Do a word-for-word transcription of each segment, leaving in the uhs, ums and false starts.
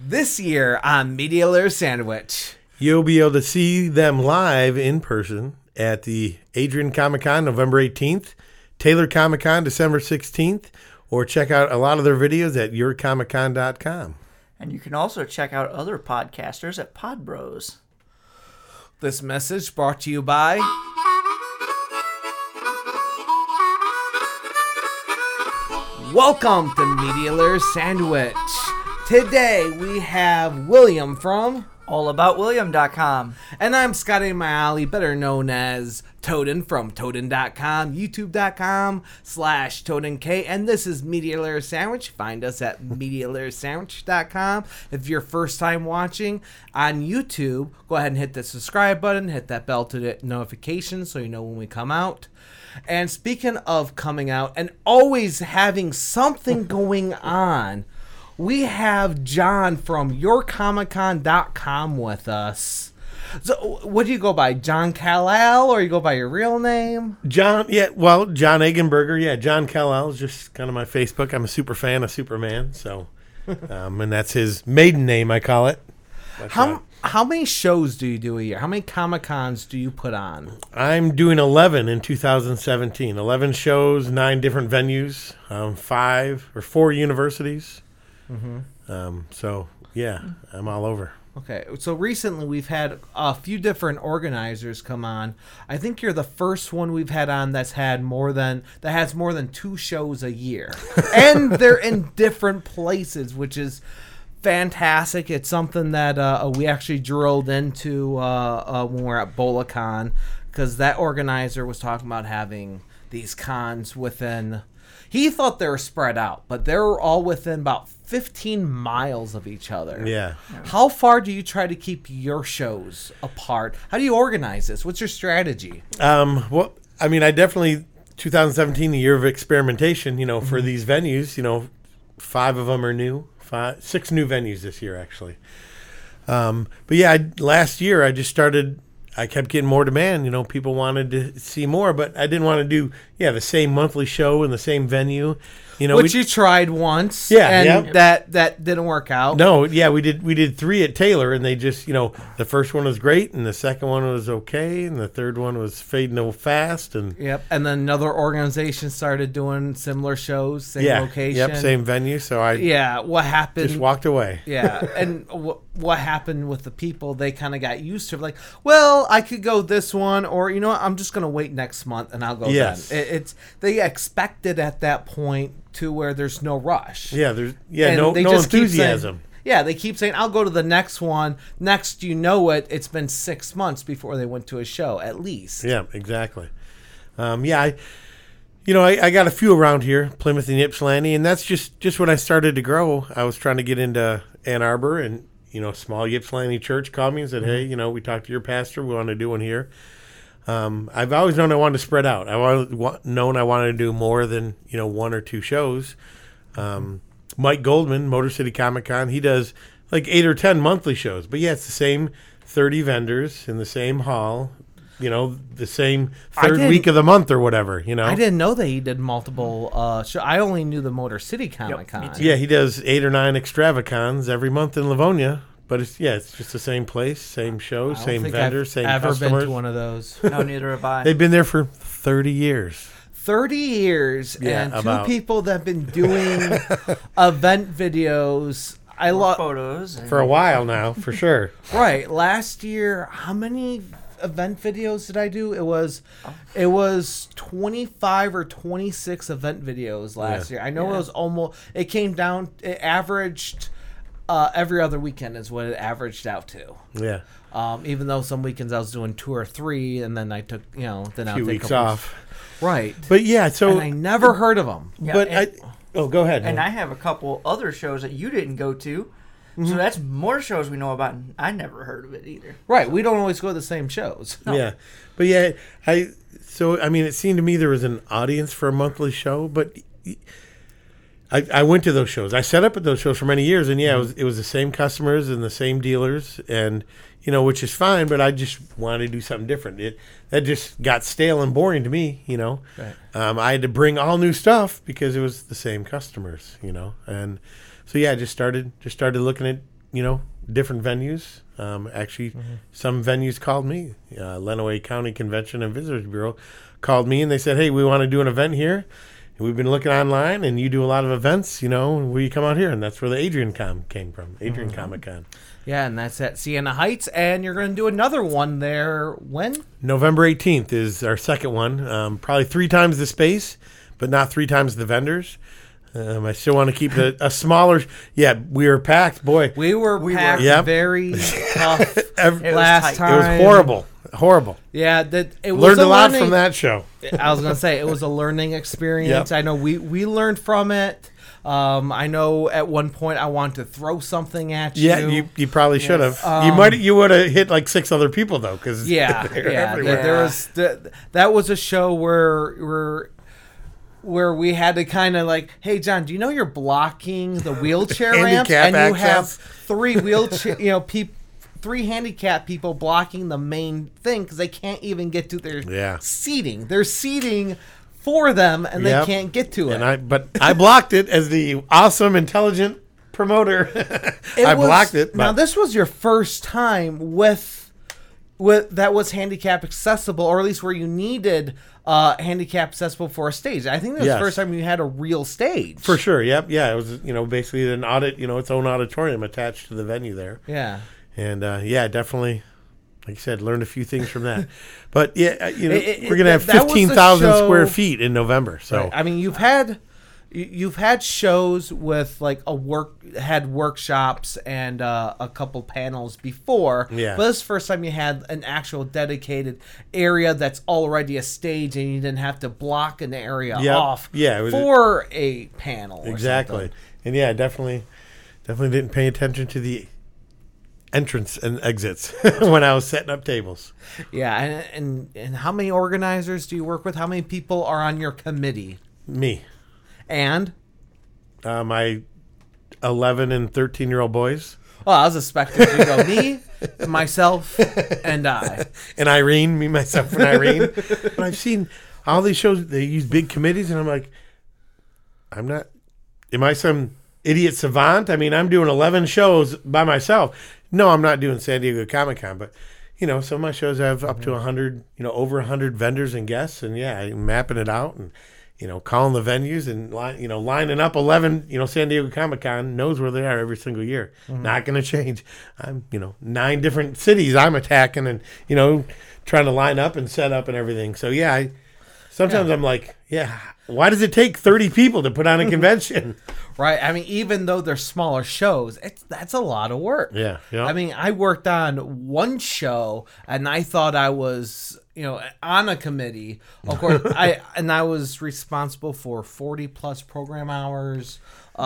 This year on Media Layer Sandwich, you'll be able to see them live in person at the Adrian Comic Con November eighteenth, Taylor Comic Con December sixteenth, or check out a lot of their videos at your comic con dot com. And you can also check out other podcasters at Podbros. This message brought to you by Welcome to Media Layer Sandwich. Today we have William from all about william dot com. And I'm Scotty Mayali, better known as Toden from Toden dot com, YouTube dot com slash TodenK. And this is Media Layer Sandwich. Find us at Media Layer Sandwich dot com. If you're first time watching on YouTube, go ahead and hit the subscribe button, hit that bell to get notifications so you know when we come out. And speaking of coming out and always having something going on, we have John from your comic con dot com with us. So, what do you go by, John Kal-El, or you go by your real name? John, yeah, well, John Eggenberger, yeah, John Kal-El is just kind of my Facebook. I'm a super fan of Superman, so, um, and that's his maiden name, I call it. That's how right. How many shows do you do a year? How many Comic Cons do you put on? I'm doing eleven in two thousand seventeen. eleven shows, nine different venues, um, five or four universities. Mm-hmm. Um, so, yeah, I'm all over. Okay, so recently we've had a few different organizers come on. I think you're the first one we've had on that's had more than that has more than two shows a year, and they're in different places, which is fantastic. It's something that uh, we actually drilled into uh, uh, when we were at BolaCon, because that organizer was talking about having these cons within. He thought they were spread out, but they were all within about fifteen miles of each other. Yeah. How far do you try to keep your shows apart? How do you organize this? What's your strategy? Um, well, I mean, I definitely, twenty seventeen, a year of experimentation, you know, for mm-hmm. these venues, you know, five of them are new, five, six new venues this year, actually. Um, but yeah, I, last year I just started, I kept getting more demand, you know, people wanted to see more, but I didn't want to do, yeah, the same monthly show in the same venue. You know, Which you tried once, yeah, and yep. that, that didn't work out. No, yeah, we did we did three at Taylor, and they just, you know, the first one was great, and the second one was okay, and the third one was fading fast. And Yep, and then another organization started doing similar shows, same yeah, location. Yep, same venue, so I yeah, what happened? just walked away. Yeah, and w- what happened with the people, they kind of got used to it, like, well, I could go this one, or, you know what, I'm just going to wait next month, and I'll go yes. then. It, it's They expected at that point to where there's no rush. Yeah, there's yeah And no they no just keep enthusiasm. saying- yeah, they keep saying, I'll go to the next one. Next, you know it, it's been six months before they went to a show, at least. Yeah, exactly. Um, yeah, I, you know, I, I got a few around here, Plymouth and Ypsilanti, and that's just, just when I started to grow. I was trying to get into Ann Arbor, and, you know, small Ypsilanti church called me and said, hey, you know, we talked to your pastor. We want to do one here. Um, I've always known I wanted to spread out. I've always known I wanted to do more than, you know, one or two shows. Um, Mike Goldman, Motor City Comic Con, he does like eight or ten monthly shows. But yeah, it's the same thirty vendors in the same hall, you know, the same third week of the month or whatever, you know. I didn't know that he did multiple uh, shows. I only knew the Motor City Comic Con. Yep, yeah, he does eight or nine Extravacons every month in Livonia. But it's yeah, it's just the same place, same show, same vendors, same ever customers. Ever been to one of those? No, neither have I. They've been there for thirty years. thirty years, Yeah, and two about. people that have been doing event videos. I love photos and- For a while now, for sure. Right, last year, how many event videos did I do? It was, it was twenty-five or twenty-six event videos last Yeah. year. I know Yeah. it was almost. It came down. It averaged. Uh, every other weekend is what it averaged out to. Yeah. Um, even though some weekends I was doing two or three, and then I took, you know, then A I few take weeks a couple- off. Right. But yeah, so And I never heard of them. Yeah, but and, I oh go ahead. and I have a couple other shows that you didn't go to. Mm-hmm. So that's more shows we know about, and I never heard of it either. Right. We don't always go to the same shows. No. Yeah. But yeah, I so I mean it seemed to me there was an audience for a monthly show, but I, I went to those shows. I set up at those shows for many years, and yeah, it was it was the same customers and the same dealers, and you know, which is fine. But I just wanted to do something different. It that just got stale and boring to me, you know. Right. Um, I had to bring all new stuff because it was the same customers, you know, and so yeah, I just started just started looking at you know, different venues. Um, actually, mm-hmm. some venues called me. Uh, Lenawee County Convention and Visitors Bureau called me, and they said, hey, we want to do an event here. And we've been looking online, and you do a lot of events, you know, will you come out here? And that's where the Adrian Com came from, Adrian mm-hmm. Comic Con. Yeah, and that's at Siena Heights, and you're going to do another one there when? November eighteenth is our second one. Um, probably three times the space, but not three times the vendors. Um, I still want to keep it a, a smaller. Yeah, we were packed, boy. We were we packed were. Yep. very tough Every, last time. It was horrible. Horrible. Yeah, that it was learned a, a lot learning, from that show. I was gonna say it was a learning experience. Yep. I know we we learned from it. Um, I know at one point I wanted to throw something at you. Yeah, you, you probably should have. Um, you might you would have hit like six other people though, because yeah, yeah, there, there was the, that was a show where where where we had to kind of like, hey John, do you know you're blocking the wheelchair ramps Handicap and you access. have three wheelchair, you know, people. Three handicapped people blocking the main thing because they can't even get to their yeah. seating. They're seating for them, and Yep. they can't get to it. And I, but I blocked it as the awesome, intelligent promoter. It I was- blocked it. Now, But this was your first time with with that was handicap accessible, or at least where you needed uh, handicap accessible for a stage. I think that was Yes. the first time you had a real stage. for sure, yep, yeah, it was you know basically an audit, you know, its own auditorium attached to the venue there. Yeah. And uh, yeah, definitely, like you said, learned a few things from that. But yeah, uh, you know, It- it- we're gonna have that was the fifteen thousand show- square feet in November. So Right. I mean, you've had you- you've had shows with like a work had workshops and uh, a couple panels before. Yeah. But this is the first time you had an actual dedicated area that's already a stage, and you didn't have to block an area Yep. off. Yeah, it was- for a panel. or exactly, something. and yeah, definitely, definitely didn't pay attention to the entrance and exits when I was setting up tables. Yeah, and, and and how many organizers do you work with? How many people are on your committee? Me, And uh, my eleven and thirteen year old boys, well, I was expecting you to go me, myself, and I. and Irene, me, myself, and Irene. But I've seen all these shows. They use big committees, and I'm like, I'm not. Am I some idiot savant? I mean, I'm doing eleven shows by myself. No, I'm not doing San Diego Comic Con, but you know, some of my shows have up to a hundred, you know, over a hundred vendors and guests, and yeah, I'm mapping it out and you know, calling the venues and line, you know, lining up eleven. You know, San Diego Comic Con knows where they are every single year. Mm-hmm. Not going to change. I'm, you know, nine different cities I'm attacking, and you know, trying to line up and set up and everything. So yeah, I, sometimes Yeah. I'm like, yeah, why does it take thirty people to put on a convention? Right. I mean, even though they're smaller shows, it's that's a lot of work. Yeah, yeah. I mean, I worked on one show, and I thought I was, you know, on a committee. Of course, I and I was responsible for forty plus program hours,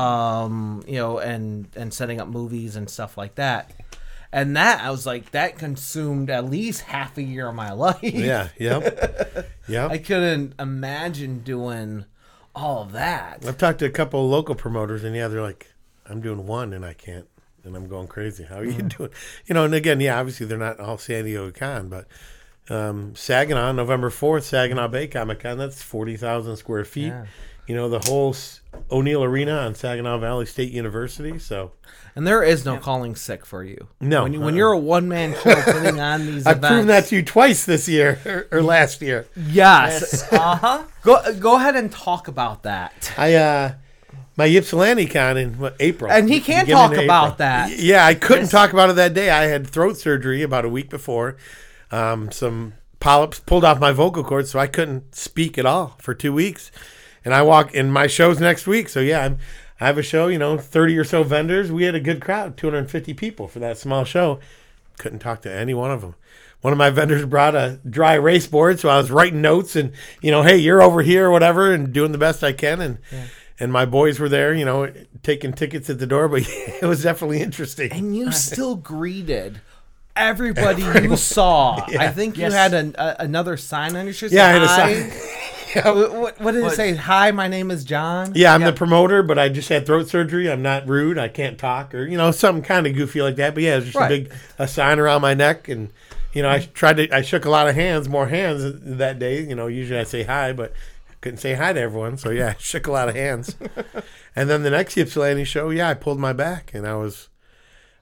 um, you know, and and setting up movies and stuff like that. And that I was like, that consumed at least half a year of my life. Yeah, yep, yep. I couldn't imagine doing all of that. I've talked to a couple of local promoters, and yeah, they're like, I'm doing one, and I can't, and I'm going crazy. How are you Mm-hmm. doing? You know, and again, yeah, obviously they're not all San Diego Con, but um, Saginaw, November fourth, Saginaw Bay Comic Con, that's forty thousand square feet. Yeah. You know, the whole S- O'Neill Arena on Saginaw Valley State University, so. And there is no calling sick for you. No, When, you, when uh-uh. you're a one man show putting on these I've events. proven that to you twice this year, or, or last year. Yes. Uh huh. Go go ahead and talk about that. I, uh, my Ypsilanti Con in what, April. And he can Beginning talk of about April. that. Y- Yeah, I couldn't Yes. talk about it that day. I had throat surgery about a week before. Um, some polyps pulled off my vocal cords, so I couldn't speak at all for two weeks. And I walk in my show's next week. So yeah, I'm, I have a show, you know, thirty or so vendors. We had a good crowd, two hundred fifty people for that small show. Couldn't talk to any one of them. One of my vendors brought a dry erase board, so I was writing notes and, you know, hey, you're over here or whatever, and doing the best I can. And Yeah. and my boys were there, you know, taking tickets at the door, but it was definitely interesting. And you still greeted everybody you saw. Yeah. I think Yes. you had an, a, another sign on your shirt. Yeah, I had a Hi. sign. What, what- what did it What? say? Hi, my name is John. Yeah, I'm Yeah. the promoter, but I just had throat surgery. I'm not rude. I can't talk, or you know, something kind of goofy like that. But yeah, it was just Right. a big a sign around my neck, and you know, I tried to. I shook a lot of hands, more hands that day. You know, usually I say hi, but I couldn't say hi to everyone. So yeah, I shook a lot of hands. And then the next Ypsilanti show, yeah, I pulled my back, and I was,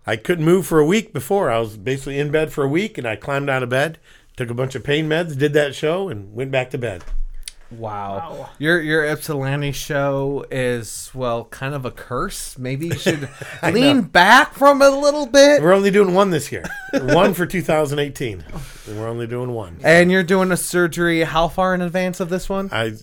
I couldn't move for a week before. I was basically in bed for a week, and I climbed out of bed, took a bunch of pain meds, did that show, and went back to bed. Wow. Wow. Your your Ypsilanti show is, well, kind of a curse. Maybe you should lean back from it a little bit. We're only doing one this year. One for two thousand eighteen. And we're only doing one. And you're doing a surgery how far in advance of this one? I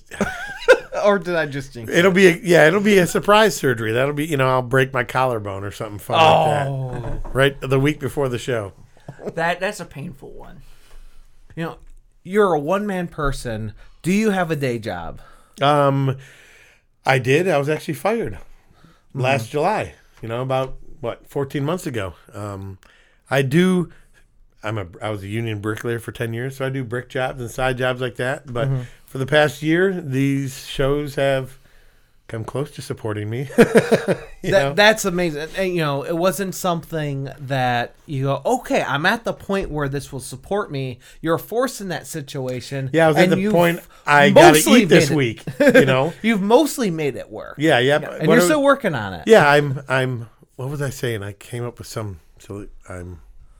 Or did I just jinx it? it'll be a, yeah, it'll be a surprise surgery. That'll be, you know, I'll break my collarbone or something fun like Oh. that. Right the week before the show. That that's a painful one. You know, you're a one-man person. Do you have a day job? Um I did. I was actually fired last July, you know, about what, fourteen months ago. Um I do I'm a I was a union bricklayer for ten years, so I do brick jobs and side jobs like that. But Mm-hmm. for the past year, these shows have come close to supporting me. you know? That, that's amazing. And, you know, it wasn't something that you go, okay, I'm at the point where this will support me. You're forced in that situation. Yeah, I was at and the you've point I got to mostly eat this made it- week, you know. You've mostly made it work. Yeah, yeah. And you're still working on it. Yeah, I'm I'm what was I saying? I came up with some so I'm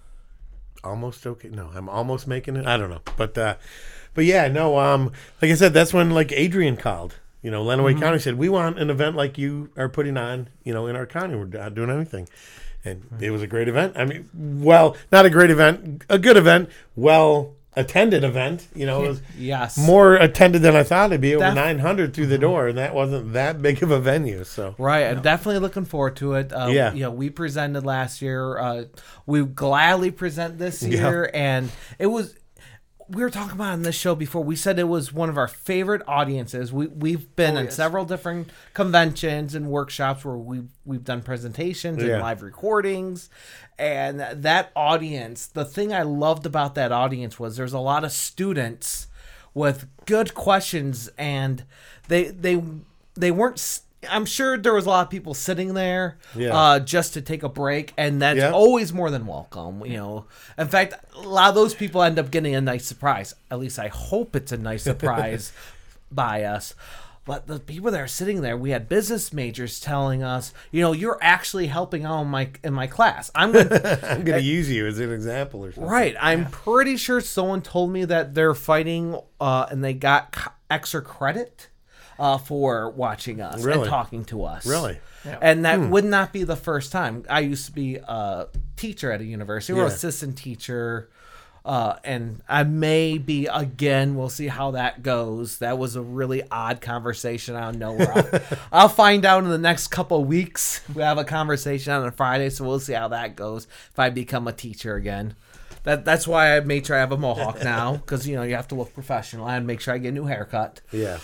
almost okay. No, I'm almost making it. I don't know. But uh but yeah, no, um like I said, that's when like Adrian called. You know, Lenawee Mm-hmm. County said, "We want an event like you are putting on, you know, in our county. We're not doing anything." And Mm-hmm. it was a great event. I mean, well, not a great event, a good event, well attended event. You know, it was Yes. more attended than I thought it'd be, over Def- nine hundred through the door, and that wasn't that big of a venue. So Right, I'm definitely looking forward to it. Uh, Yeah. you know, we presented last year. Uh, we gladly present this Yeah. year, and it was. We were talking about it on this show before. We said it was one of our favorite audiences. We we've been Oh, in yes. several different conventions and workshops where we've we've done presentations and Yeah. live recordings, and that audience. The thing I loved about that audience was there's a lot of students with good questions, and they they they weren't. s- I'm sure there was a lot of people sitting there Yeah. uh, just to take a break, and that's Yeah. always more than welcome. You know, in fact, a lot of those people end up getting a nice surprise. At least I hope it's a nice surprise by us. But the people that are sitting there, we had business majors telling us, you know, you're actually helping out in my in my class. I'm gonna, I'm going to use you as an example or something. right. I'm pretty sure someone told me that they're fighting uh, and they got c- extra credit uh, for watching us Really? and talking to us. Really? Yeah. And that would not be the first time. I used to be a teacher at a university, or Yeah. assistant teacher. Uh, and I may be again. We'll see how that goes. That was a really odd conversation. I don't know. Where I'll, I'll find out in the next couple of weeks. We have a conversation on a Friday, so we'll see how that goes if I become a teacher again. That that's why I made sure I have a mohawk now, because you know you have to look professional. I had to make sure I get a new haircut. Yeah.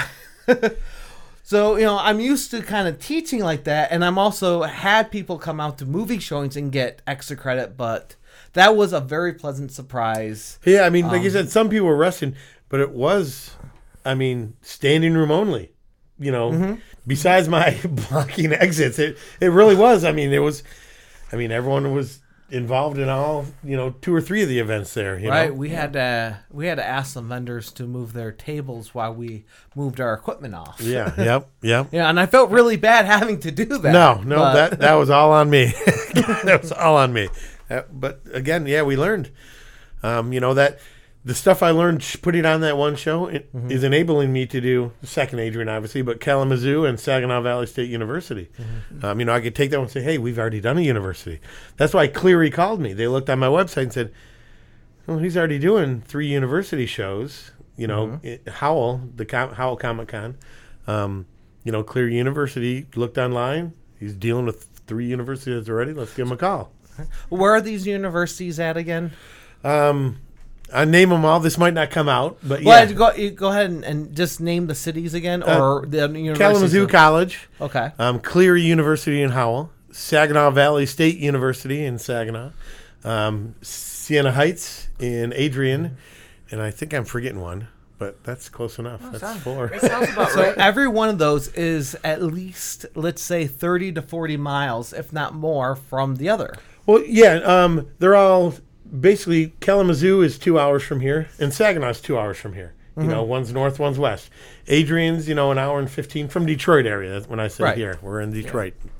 So, you know, I'm used to kind of teaching like that, and I'm also had people come out to movie showings and get extra credit, but that was a very pleasant surprise. Yeah, I mean, like you Um, said, some people were rushing, but it was, I mean, standing room only. You know, Mm-hmm. besides my blocking exits, it it really was. I mean, it was, I mean, everyone was involved in all, you know, two or three of the events there. You Right, know? we had to we had to ask some vendors to move their tables while we moved our equipment off. Yeah. Yep. Yep. Yeah, and I felt really bad having to do that. No, no, but- that that was all on me. That was all on me. Uh, but again, yeah, we learned. Um, you know that the stuff I learned sh- putting on that one show it, Mm-hmm. is enabling me to do the second Adrian, obviously, but Kalamazoo and Saginaw Valley State University. Mm-hmm. Um, you know, I could take that one and say, "Hey, we've already done a university." That's why Cleary called me. They looked on my website and said, "Well, he's already doing three university shows." You know, Mm-hmm. it, Howell, the Com- Howell Comic Con. Um, you know, Cleary University looked online. He's dealing with three universities already. Let's give him a call. Where are these universities at again? Um, I name them all. This might not come out, but yeah. Well, go, you go ahead and, and just name the cities again, Uh, or the universities. Kalamazoo College, Okay. um, Cleary University in Howell, Saginaw Valley State University in Saginaw, um, Siena Heights in Adrian, and I think I'm forgetting one, but that's close enough. that's sounds- four. That sounds about So right. every one of those is at least, let's say, thirty to forty miles, if not more, from the other. Well, yeah, um, they're all basically Kalamazoo is two hours from here, and Saginaw is two hours from here. You know, one's north, one's west. Adrian's, you know, an hour and fifteen from Detroit area. That's when I say Right. here. We're in Detroit.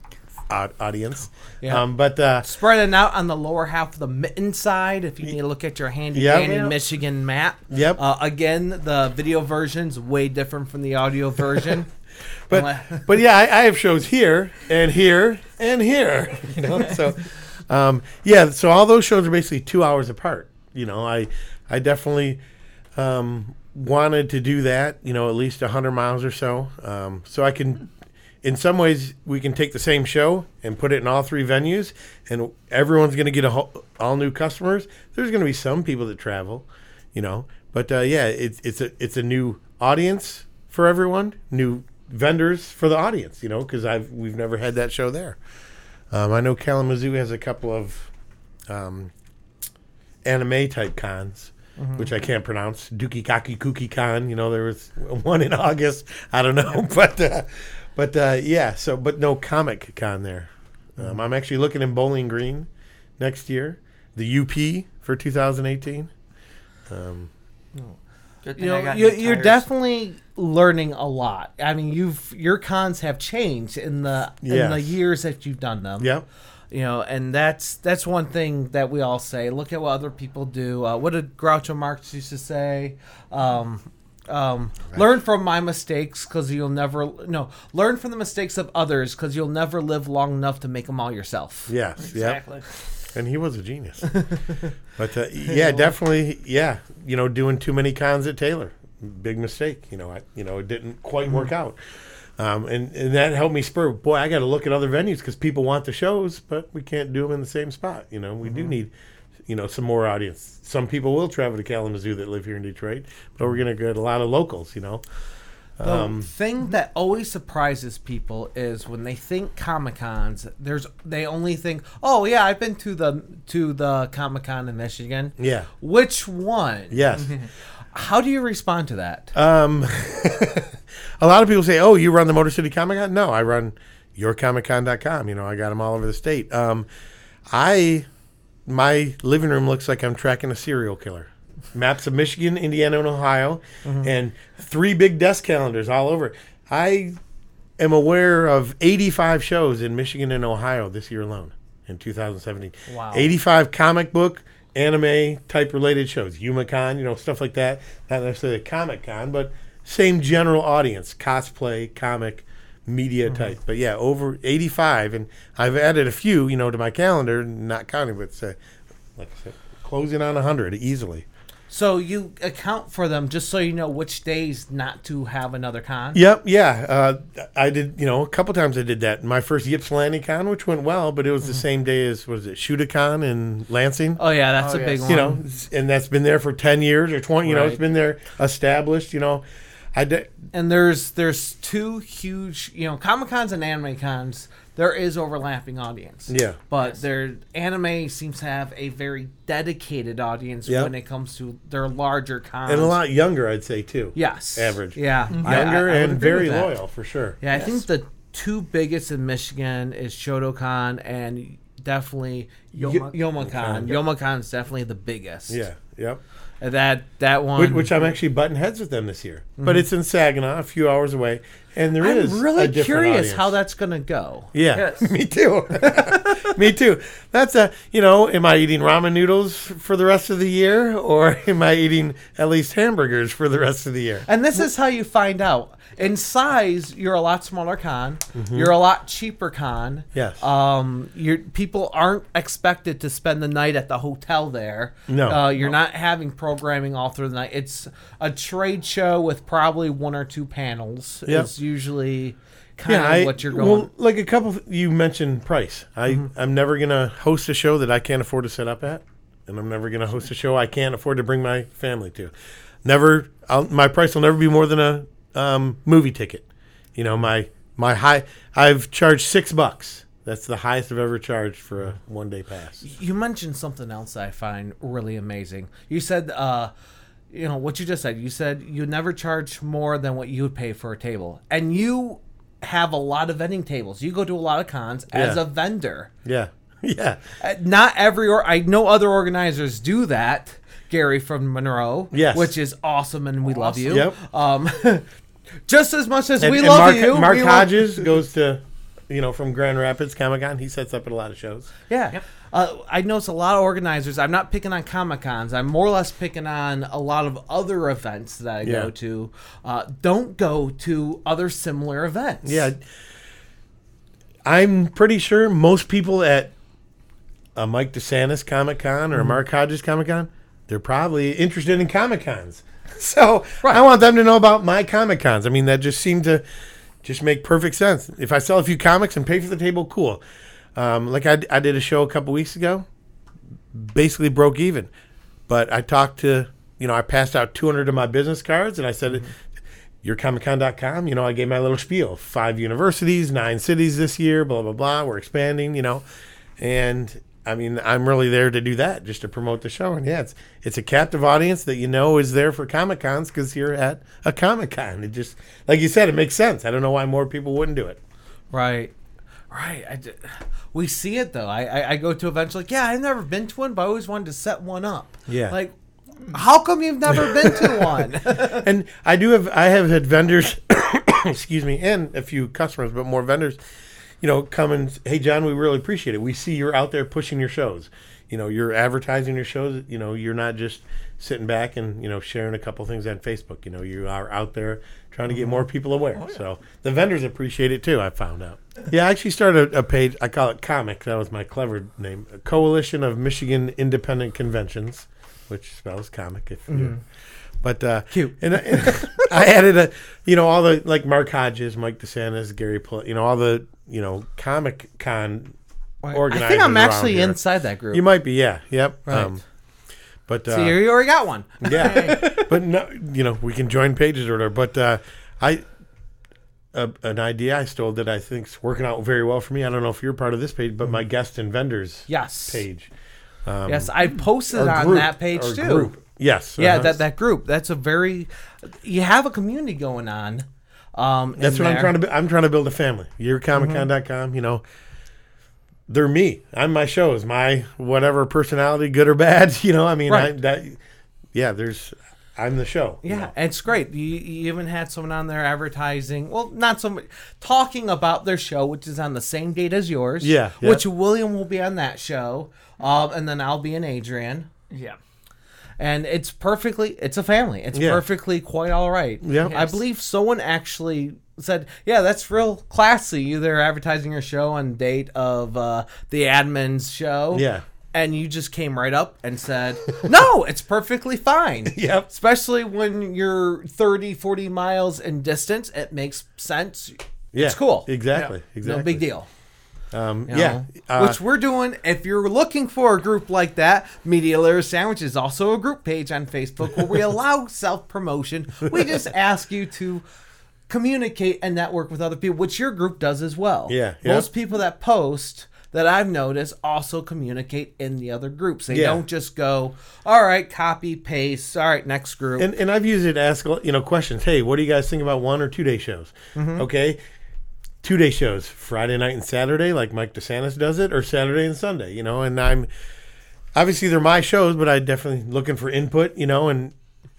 au- audience. Yeah. Um, but uh, Spreading out on the lower half of the mitten side, if you need to look at your handy Yep. dandy Yep. Michigan map. Yep. Uh, again, the video version's way different from the audio version. but but yeah, I, I have shows here and here and here. You know, so um, yeah, so all those shows are basically two hours apart. You know, I I definitely um, wanted to do that. You know, at least a hundred miles or so, um, so I can. In some ways, we can take the same show and put it in all three venues, and everyone's going to get a whole, all new customers. There's going to be some people that travel, you know, but uh, yeah, it's it's a it's a new audience for everyone, new vendors for the audience, you know, because I've we've never had that show there. Um, I know Kalamazoo has a couple of um, anime type cons, mm-hmm. which I can't pronounce. Dookie Kaki Kookie Con, you know, there was one in August. I don't know, but. Uh, But uh, yeah, so but no Comic Con there. Um, I'm actually looking in Bowling Green next year, the U P for two thousand eighteen. Um, Good thing You I know, got you, new you're tires. definitely learning a lot. I mean, you've your cons have changed in the in Yes. the years that you've done them. yep. You know, and that's that's one thing that we all say. Look at what other people do. Uh, what did Groucho Marx used to say? Um, um, learn from my mistakes because you'll never no. Learn from the mistakes of others because you'll never live long enough to make them all yourself. Yes. Exactly. Yep. And he was a genius. But uh, yeah, definitely. Yeah, you know, doing too many cons at Taylor, big mistake. You know, I, you know, it didn't quite work out. Um, and, and that helped me spur, boy, I got to look at other venues because people want the shows, but we can't do them in the same spot. You know, we mm-hmm. do need, you know, some more audience. Some people will travel to Kalamazoo that live here in Detroit, but we're going to get a lot of locals, you know. Um, the thing that always surprises people is when they think Comic Cons, there's they only think, oh yeah, I've been to the to the Comic Con in Michigan. Yeah. Which one? Yes. How do you respond to that? Um, a lot of people say, "Oh, you run the Motor City Comic Con?" No, I run your comic con dot com. You know, I got them all over the state. Um, I my living room looks like I'm tracking a serial killer. Maps of Michigan, Indiana, and Ohio, mm-hmm. and three big desk calendars all over. I am aware of eighty-five shows in Michigan and Ohio this year alone in two thousand seventeen. Wow. eighty-five comic book, anime type related shows, YumaCon, you know, stuff like that. Not necessarily a Comic Con, but same general audience, cosplay, comic, media mm-hmm. type. But yeah, over eighty-five, and I've added a few, you know, to my calendar, not counting, but uh, like I said, closing on one hundred easily. So you account for them just so you know which days not to have another con? Yep, yeah. Uh, I did, you know, a couple times I did that. My first Ypsilanti Con, which went well, but it was mm-hmm. the same day as, was it, Shooticon in Lansing? Oh, yeah, that's oh, a yes. big one. You know, and that's been there for ten years or twenty, you right. know, it's been there established, you know. I did. And there's there's two huge, you know, Comic Cons and anime cons. There is overlapping audience. Yeah. But Yes. their anime seems to have a very dedicated audience Yep. when it comes to their larger cons. And a lot younger, I'd say, too. Yes. Average. Yeah. Younger I- I- I would and agree very with that. loyal, for sure. Yeah, I Yes. think the two biggest in Michigan is Shotokan and definitely Yoma- Yoma- YomaCon. Yep. YomaCon's definitely the biggest. Yeah, yep. And That that one. Which, which I'm actually butting heads with them this year. Mm-hmm. But it's in Saginaw, a few hours away. And there is I'm really a different curious audience. how that's going to go. Yeah, Yes. me too. Me too. That's a, you know, am I eating ramen noodles for the rest of the year, or am I eating at least hamburgers for the rest of the year? And this is how you find out. In size, you're a lot smaller con. Mm-hmm. You're a lot cheaper con. Yes. Um, your people aren't expected to spend the night at the hotel there. No. Uh, you're No. not having programming all through the night. It's a trade show with probably one or two panels. Yep. It's usually kind Yeah, of I, what you're going. well, like a couple, you mentioned price. I, Mm-hmm. I'm never going to host a show that I can't afford to set up at. And I'm never going to host a show I can't afford to bring my family to. Never, I'll, my price will never be more than a um, movie ticket. You know, my my high, I've charged six bucks. That's the highest I've ever charged for a one day pass. You mentioned something else I find really amazing. You said, uh, you know, what you just said. You said you never charge more than what you would pay for a table. And you have a lot of vending tables. You go to a lot of cons as Yeah. a vendor. Yeah, yeah, Uh, Not every, or I know other organizers do that. Gary from Monroe, Yes. which is awesome, and we love you. Yep. Um, just as much as and, we and love Mark, you. Mark we love- Hodges goes to you know, from Grand Rapids Comic Con. He sets up at a lot of shows. Yeah. Yep. Uh, I notice a lot of organizers. I'm not picking on Comic Cons. I'm more or less picking on a lot of other events that I Yeah. go to. Uh, don't go to other similar events. Yeah. I'm pretty sure most people at a Mike DeSantis Comic Con or a Mark Hodges Comic Con, they're probably interested in Comic Cons. So Right. I want them to know about my Comic Cons. I mean, that just seemed to just make perfect sense. If I sell a few comics and pay for the table, cool. Um, like I, I did a show a couple weeks ago, basically broke even. But I talked to, you know, I passed out two hundred of my business cards and I said, mm-hmm. your comic con dot com, you know, I gave my little spiel. Five universities, nine cities this year, blah, blah, blah. We're expanding, you know. And, I mean, I'm really there to do that, just to promote the show. And, yeah, it's it's a captive audience that you know is there for Comic-Cons because you're at a Comic-Con. It just, like you said, it makes sense. I don't know why more people wouldn't do it. Right. Right. I d- we see it, though. I, I, I go to events like, yeah, I've never been to one, but I always wanted to set one up. Yeah. Like, how come you've never been to one? And I do have, I have had vendors, excuse me, and a few customers, but more vendors, you know, come and, hey, John, we really appreciate it. We see you're out there pushing your shows. You know, you're advertising your shows. You know, you're not just sitting back and, you know, sharing a couple things on Facebook. You know, you are out there trying to get more people aware. Oh, yeah. So the vendors appreciate it, too, I found out. Yeah, I actually started a page. I call it COMIC. That was my clever name. A Coalition of Michigan Independent Conventions, which spells comic if mm-hmm. you but uh cute. And, and I added a, you know, all the, like Mark Hodges, Mike DeSantis, Gary Pl- you know, all the, you know, Comic Con organizers. I think I'm actually here. inside that group. You might be, yeah, yep. Right. Um, but uh, so you already got one. Yeah, but no, you know, we can join pages or whatever. But uh, I, uh, an idea I stole that I think's working out very well for me. I don't know if you're part of this page, but my guest and vendors yes page. Um, yes, I posted or on group, that page or too. Group. Yes. Yeah, uh-huh. that that group. That's a very. You have a community going on. Um, That's what there. I'm trying to. Bu- I'm trying to build a family. Your comic con dot com. You know, they're me. I'm my shows. My whatever personality, good or bad. You know, I mean, Right. I, that. Yeah, there's. I'm the show. Yeah, you know? it's great. You, you even had someone on there advertising. Well, not so much talking about their show, which is on the same date as yours. Yeah, yeah. Which William will be on that show, um, and then I'll be in Adrian. Yeah. And it's perfectly, it's a family. It's Yeah. perfectly quite all right. Yeah. I Yes. believe someone actually said, yeah, that's real classy. You They're advertising your show on date of uh, the admin's show. Yeah. And you just came right up and said, no, it's perfectly fine. Yep. Especially when you're thirty, forty miles in distance. It makes sense. Yeah. It's cool. Exactly. Yeah. Exactly. No big deal. Um, You yeah. know? Uh, Which we're doing. If you're looking for a group like that, Media Layer Sandwich is also a group page on Facebook where we allow self-promotion. We just ask you to communicate and network with other people, which your group does as well. Yeah, yeah. Most people that post that I've noticed also communicate in the other groups. They Yeah. don't just go, all right, copy, paste, all right, next group. And and I've used it to ask, you know, questions. Hey, what do you guys think about one or two day shows? Mm-hmm. Okay, two day shows, Friday night and Saturday, like Mike DeSantis does it, or Saturday and Sunday. You know, and I'm obviously they're my shows, but I'm definitely looking for input. You know, and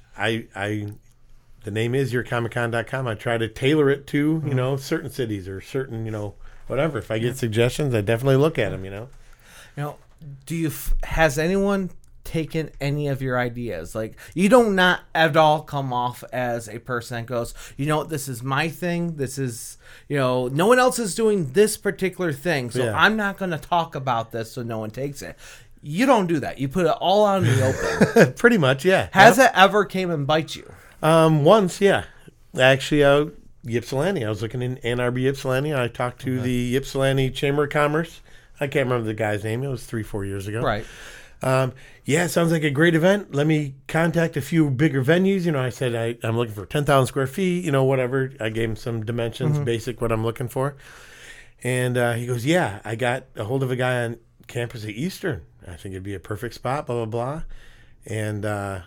I I the name is your comic con dot com. I try to tailor it to you Mm-hmm. know certain cities or certain you know whatever. If I get suggestions, I definitely look at them. You know. You know, do you f- has anyone taken any of your ideas? Like, you don't not at all come off as a person that goes, you know what, this is my thing. This is, you know, no one else is doing this particular thing, so Yeah. I'm not going to talk about this so no one takes it. You don't do that. You put it all out in the open. Pretty much, yeah. Has Yep. it ever came and bite you? Um, once, yeah. Actually, uh, Ypsilanti. I was looking in Ann Arbor, Ypsilanti. I talked to the Ypsilanti Chamber of Commerce. I can't remember the guy's name. It was three, four years ago. Right. Um, yeah, it sounds like a great event. Let me contact a few bigger venues. You know, I said I, I'm looking for ten thousand square feet, you know, whatever. I gave him some dimensions, basic what I'm looking for. And uh, he goes, yeah, I got a hold of a guy on campus at Eastern. I think it'd be a perfect spot, blah, blah, blah. And uh,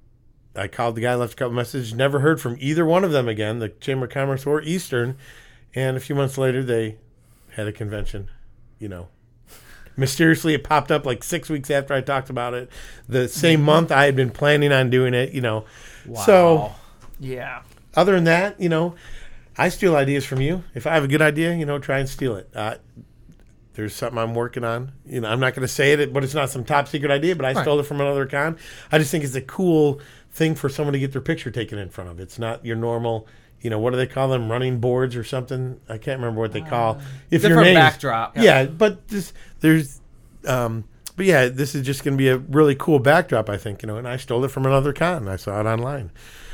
I called the guy, left a couple messages, never heard from either one of them again, the Chamber of Commerce or Eastern. And a few months later, they had a convention, you know. Mysteriously, it popped up like six weeks after I talked about it. The same month I had been planning on doing it, you know. Wow. So, Yeah. other than that, you know, I steal ideas from you. If I have a good idea, you know, try and steal it. Uh, there's something I'm working on. You know, I'm not going to say it, but it's not some top secret idea, but I Right. stole it from another con. I just think it's a cool thing for someone to get their picture taken in front of. It's not your normal, you know, what do they call them? Running boards or something? I can't remember what they call. If your Different name's- backdrop. Yeah, but this, there's, um, but yeah, this is just going to be a really cool backdrop, I think, you know, and I stole it from another con. I saw it online.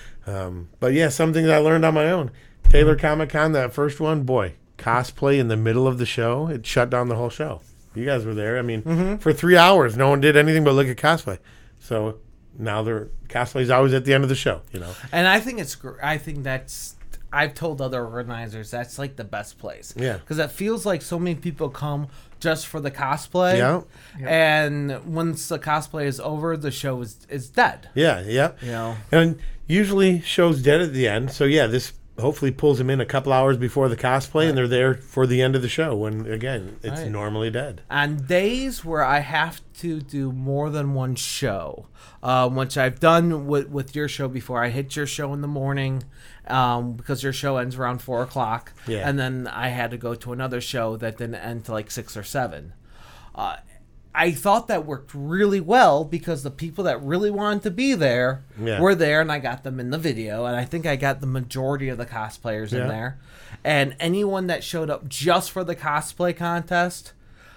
Um, but yeah, some things I learned on my own. Taylor Comic Con, that first one, boy, cosplay in the middle of the show, it shut down the whole show. You guys were there. I mean, Mm-hmm. for three hours, no one did anything but look at cosplay. So now their cosplay's always at the end of the show, you know. And I think it's gr- I think that's I've told other organizers that's like the best place. Yeah. Because it feels like so many people come just for the cosplay. Yeah. Yep. And once the cosplay is over, the show is is dead. Yeah, yeah. You know. And usually show's dead at the end. So yeah, this hopefully pulls them in a couple hours before the cosplay, and they're there for the end of the show when, again, it's Right. normally dead. On days where I have to do more than one show, um, which I've done with, with your show before. I hit your show in the morning um, because your show ends around four o'clock. Yeah. And then I had to go to another show that didn't end till like six or seven. Uh, I thought that worked really well because the people that really wanted to be there Yeah. were there, and I got them in the video. And I think I got the majority of the cosplayers Yeah. in there. And anyone that showed up just for the cosplay contest,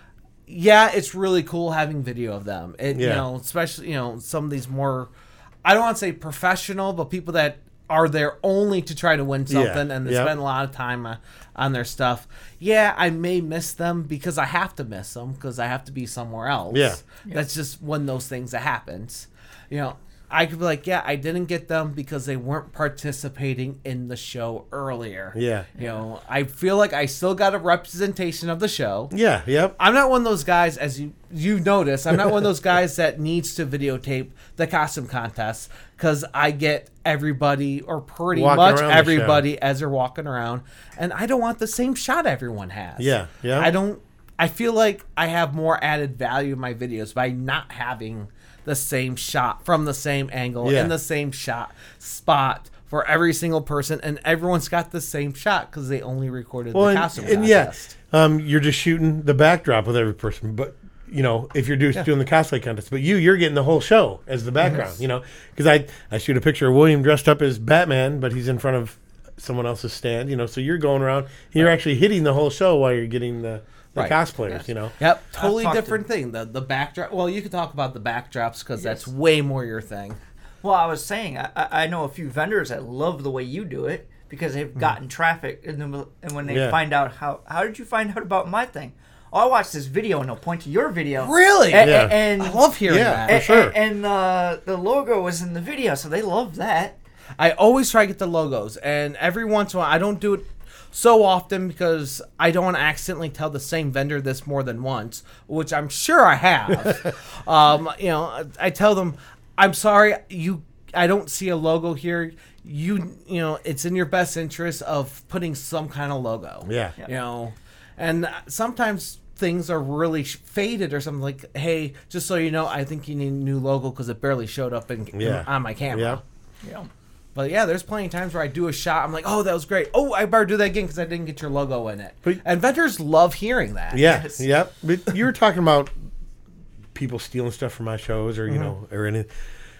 yeah, it's really cool having video of them. It, You Yeah. know, especially, you know, some of these more, I don't want to say professional, but people that are there only to try to win Yeah. something and they Yep. spend a lot of time uh, on their stuff. Yeah, I may miss them because I have to miss them because I have to be somewhere else. Yeah. That's just one of those things that happens. You know, I could be like, yeah, I didn't get them because they weren't participating in the show earlier. Yeah. You know, I feel like I still got a representation of the show. Yeah, yep. I'm not one of those guys, as you you notice, I'm not one of those guys that needs to videotape the costume contest because I get everybody or pretty Walking much around the everybody as they're walking around, and I don't want the same shot everyone has. Yeah, yeah. I don't. I feel like I have more added value in my videos by not having the same shot from the same angle Yeah. in the same shot spot for every single person, and everyone's got the same shot because they only recorded Well, the and, costume and yeah, contest. um, you're just shooting the backdrop with every person. But, you know, if you're do, doing the cosplay contest, but you, you're getting the whole show as the background, Yes. you know. Because I, I shoot a picture of William dressed up as Batman, but he's in front of someone else's stand, you know. So you're going around, you're actually hitting the whole show while you're getting the, the Right. cosplayers, Yes. you know. Yep, totally talked to- different thing. The the backdrop. Well, you could talk about the backdrops because that's Yes. way more your thing. Well, I was saying, I, I I know a few vendors that love the way you do it because they've gotten traffic, and, then, and when they Yeah. find out how how did you find out about my thing? Oh, I watched this video, and they'll point to your video. Really? A- a- Yeah. And, I love hearing Yeah. that. for and, sure. and uh, the logo was in the video, so they love that. I always try to get the logos, and every once in a while, I don't do it so often because I don't want to accidentally tell the same vendor this more than once, which I'm sure I have. um, you know, I tell them, I'm sorry, you. I don't see a logo here. You, you know, it's in your best interest of putting some kind of logo. Yeah. You know, and sometimes things are really sh- faded or something like, hey, just so you know, I think you need a new logo because it barely showed up in, in- Yeah. on my camera. Yeah. Yeah. But yeah, there's plenty of times where I do a shot. I'm like, oh, that was great. Oh, I better do that again because I didn't get your logo in it. But- and vendors love hearing that. Yeah, Yes. yep. But you were talking about people stealing stuff from my shows, or you Mm-hmm. know, or anything.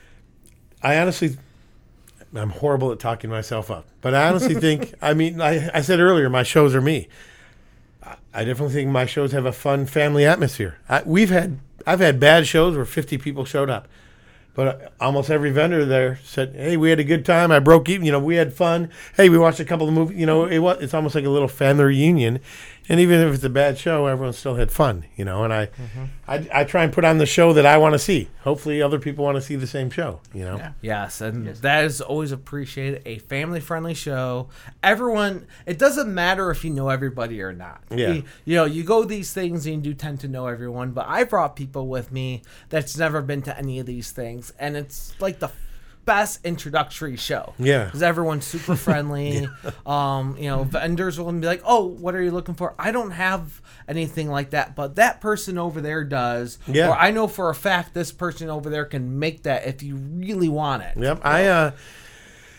I honestly, I'm horrible at talking myself up, but I honestly think, I mean, I, I said earlier, my shows are me. I, I definitely think my shows have a fun family atmosphere. I, we've had, I've had bad shows where fifty people showed up. But almost every vendor there said, "Hey, we had a good time. I broke even. You know, we had fun. Hey, we watched a couple of movies. You know, it was. It's almost like a little family reunion. And even if it's a bad show, everyone still had fun. You know, and I, I, I try and put on the show that I want to see. Hopefully, other people want to see the same show. You know. Yeah. Yes, and Yes. that is always appreciated. A family-friendly show. Everyone. It doesn't matter if you know everybody or not. Yeah. You, you know, you go these things and you do tend to know everyone. But I brought people with me that's never been to any of these things, and it's like the best introductory show. Yeah. Because everyone's super friendly. um, you know, vendors will be like, "Oh, what are you looking for?" I don't have anything like that, but that person over there does. Yeah. Or I know for a fact this person over there can make that if you really want it. Yep. I uh,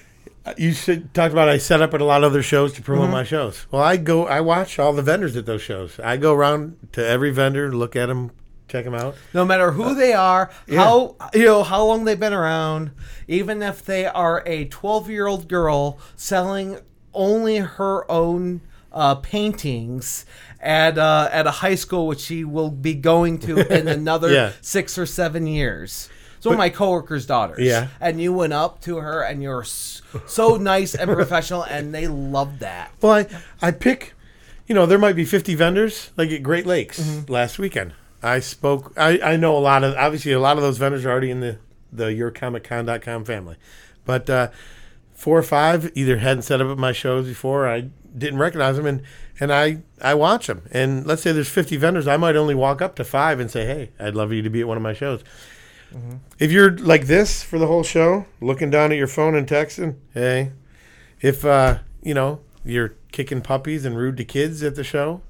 You said, talked about I set up at a lot of other shows to promote Mm-hmm. my shows. Well, I go, I watch all the vendors at those shows. I go around to every vendor, look at them, check them out. No matter who they are, yeah. how you know how long they've been around, even if they are a twelve-year-old girl selling only her own uh, paintings at uh, at a high school, which she will be going to in another Yeah. six or seven years. So my coworkers' daughters. Yeah. And you went up to her, and you're s- so nice and professional, and they loved that. Well, I, I pick, you know, there might be fifty vendors, like at Great Lakes Mm-hmm. last weekend. I spoke, I, I know a lot of, obviously a lot of those vendors are already in the, the your comic con dot com family. But uh, four or five either hadn't set up at my shows before, or I didn't recognize them, and, and I, I watch them. And let's say there's fifty vendors, I might only walk up to five and say, hey, I'd love you to be at one of my shows. Mm-hmm. If you're like this for the whole show, looking down at your phone and texting, hey, if, uh, you know, you're kicking puppies and rude to kids at the show,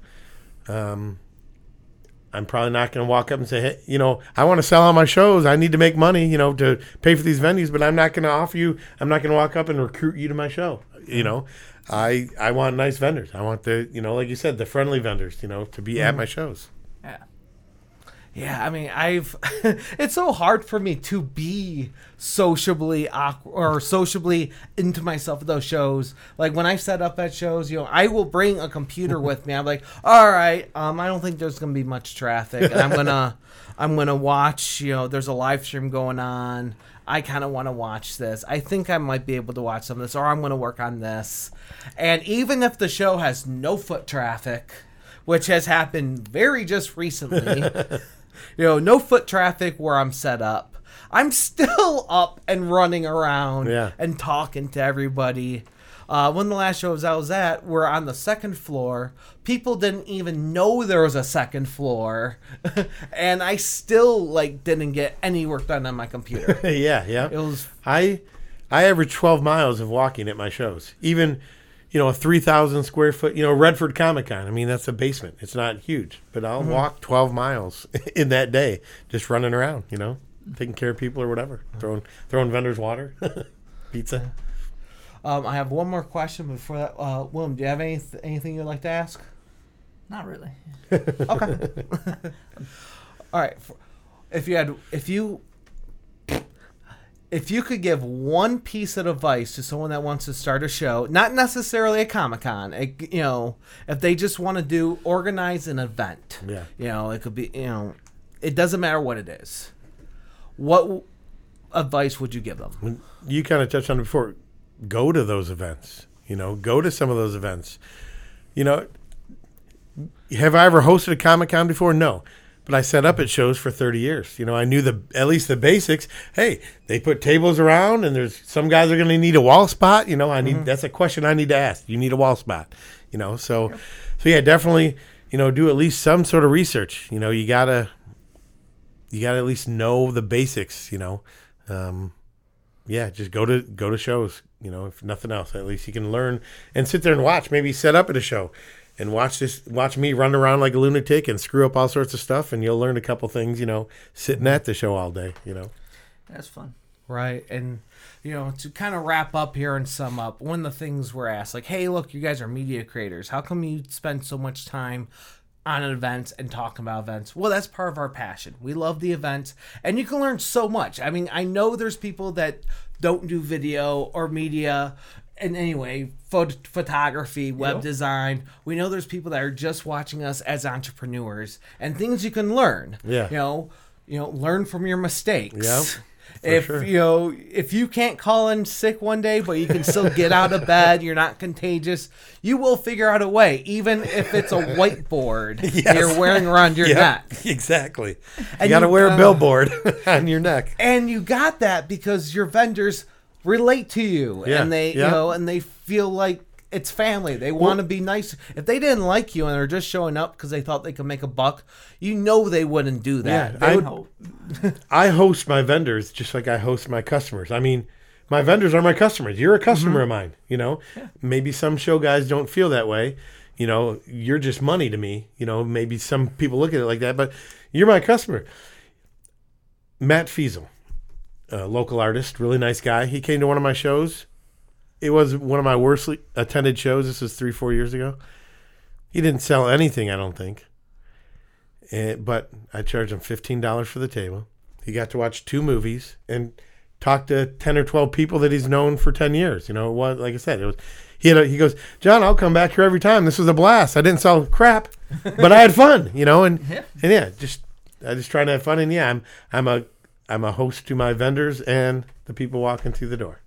um, I'm probably not going to walk up and say, hey, you know, I want to sell all my shows. I need to make money, you know, to pay for these venues, but I'm not going to offer you, I'm not going to walk up and recruit you to my show. You know, I I want nice vendors. I want the, you know, like you said, the friendly vendors, you know, to be at my shows. Yeah. Yeah, I mean, I've. It's so hard for me to be sociably awkward or sociably into myself at those shows. Like when I set up at shows, you know, I will bring a computer with me. I'm like, all right, um, I don't think there's gonna be much traffic, and I'm gonna, I'm gonna watch. You know, there's a live stream going on. I kind of want to watch this. I think I might be able to watch some of this, or I'm going to work on this. And even if the show has no foot traffic, which has happened very just recently. You know, no foot traffic where I'm set up. I'm still up and running around Yeah. and talking to everybody. Uh, one of the last shows I was at, we're on the second floor. People didn't even know there was a second floor. And I still, like, didn't get any work done on my computer. yeah, yeah. It was... I I average twelve miles of walking at my shows. Even, you know, a three thousand square foot, you know, Redford Comic Con. I mean, that's a basement. It's not huge. But I'll Mm-hmm. walk twelve miles in that day just running around, you know, taking care of people or whatever. Throwing throwing vendors water, pizza. Um, I have one more question before that. Uh, Willem, do you have any, anything you'd like to ask? Not really. Okay. All right. If you had, if you, if you could give one piece of advice to someone that wants to start a show, not necessarily a Comic-Con, it, you know, if they just want to do organize an event, Yeah. you know, it could be, you know, it doesn't matter what it is. What w- advice would you give them? You kind of touched on it before. Go to those events. You know, go to some of those events. You know, have I ever hosted a Comic-Con before? No. But I set up at shows for thirty years. You know, I knew the at least the basics. Hey, they put tables around, and there's some guys are going to need a wall spot. You know, I need that's a question I need to ask. You need a wall spot. You know, so so yeah, definitely. You know, do at least some sort of research. You know, you gotta you gotta at least know the basics. You know, um, yeah, just go to go to shows. You know, if nothing else, at least you can learn and sit there and watch. Maybe set up at a show and watch this. Watch me run around like a lunatic and screw up all sorts of stuff, and you'll learn a couple things. You know, sitting at the show all day. You know, That's fun. Right. And, you know, to kind of wrap up here and sum up, one of the things we're asked, like, hey, look, you guys are media creators. How come you spend so much time on events and talking about events? Well, that's part of our passion. We love the events, and you can learn so much. I mean, I know there's people that don't do video or media in any way, phot- photography, web Yep. design. We know there's people that are just watching us as entrepreneurs and things you can learn. Yeah. You know, you know, learn from your mistakes. Yep. If sure. you know, if you can't call in sick one day, but you can still get out of bed, you're not contagious, you will figure out a way, even if it's a whiteboard Yes. you're wearing around your yeah, neck. exactly. You And got to you, wear uh, a billboard on your neck. And you got that because your vendors relate to you, Yeah, and they, yeah. you know, and they feel like it's family. They want to be nice. If they didn't like you and they're just showing up because they thought they could make a buck, you know they wouldn't do that. Yeah, They I- would- Hope. I host my vendors just like I host my customers. I mean, my vendors are my customers. You're a customer of mine, you know. Maybe some show guys don't feel that way. You know, you're just money to me. You know, maybe some people look at it like that, but you're my customer. Matt Fiesel, a local artist, really nice guy. He came to one of my shows. it was one of my worst attended shows. This was three, four years ago. He didn't sell anything, I don't think. And, but I charged him fifteen dollars for the table. He got to watch two movies and talk to ten or twelve people that he's known for ten years. You know, it was, like I said, it was, he had a, he goes, John, I'll come back here every time. This was a blast. I didn't sell crap, but I had fun, you know, and, Yeah. and yeah, just, I just trying to have fun. And yeah, I'm, I'm a, I'm a host to my vendors and the people walking through the door.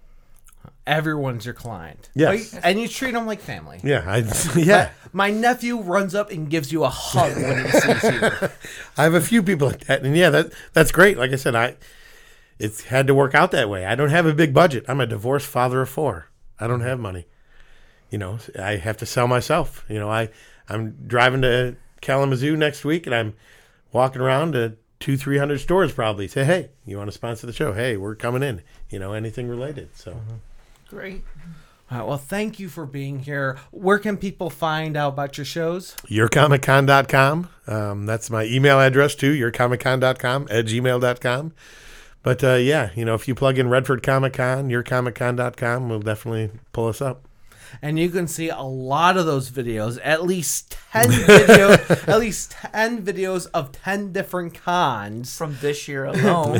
Everyone's your client. Yes. Right? And you treat them like family. Yeah. I, yeah. My nephew runs up and gives you a hug when he sees you. I have a few people like that, and yeah, that that's great. Like I said, I it's had to work out that way. I don't have a big budget. I'm a divorced father of four. I don't have money. You know, I have to sell myself. You know, I I'm driving to Kalamazoo next week, and I'm walking around to two, three hundred stores probably. Say, hey, you want to sponsor the show? Hey, we're coming in. You know, anything related. So. Mm-hmm. Great. All right, well, thank you for being here. Where can people find out about your shows? your comic con dot com. Um, that's my email address too, your comic con dot com at gmail dot com. But uh, yeah, you know, if you plug in Redford Comic Con, your comic con dot com will definitely pull us up. And you can see a lot of those videos, at least ten videos, at least ten videos of ten different cons. From this year alone.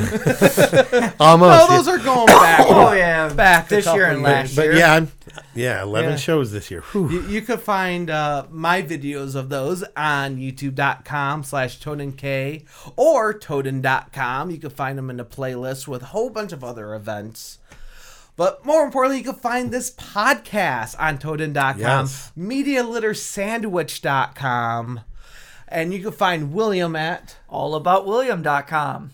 Almost. No, those are going back. Oh, yeah. Back This a couple year and years. last but year. yeah, I'm, yeah, eleven Yeah. shows this year. Whew. You, you could find uh, my videos of those on youtube.com slash TodenK or Toden dot com. You can find them in the playlist with a whole bunch of other events. But more importantly, you can find this podcast on Toden dot com, Yes. media litter sandwich dot com, and you can find William at... all about william dot com.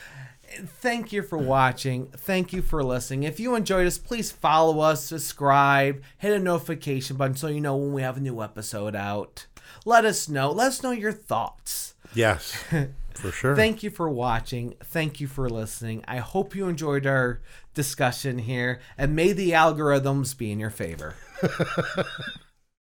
Thank you for watching. Thank you for listening. If you enjoyed us, please follow us, subscribe, hit a notification button so you know when we have a new episode out. Let us know. Let us know your thoughts. Yes, for sure. Thank you for watching. Thank you for listening. I hope you enjoyed our discussion here, and may the algorithms be in your favor.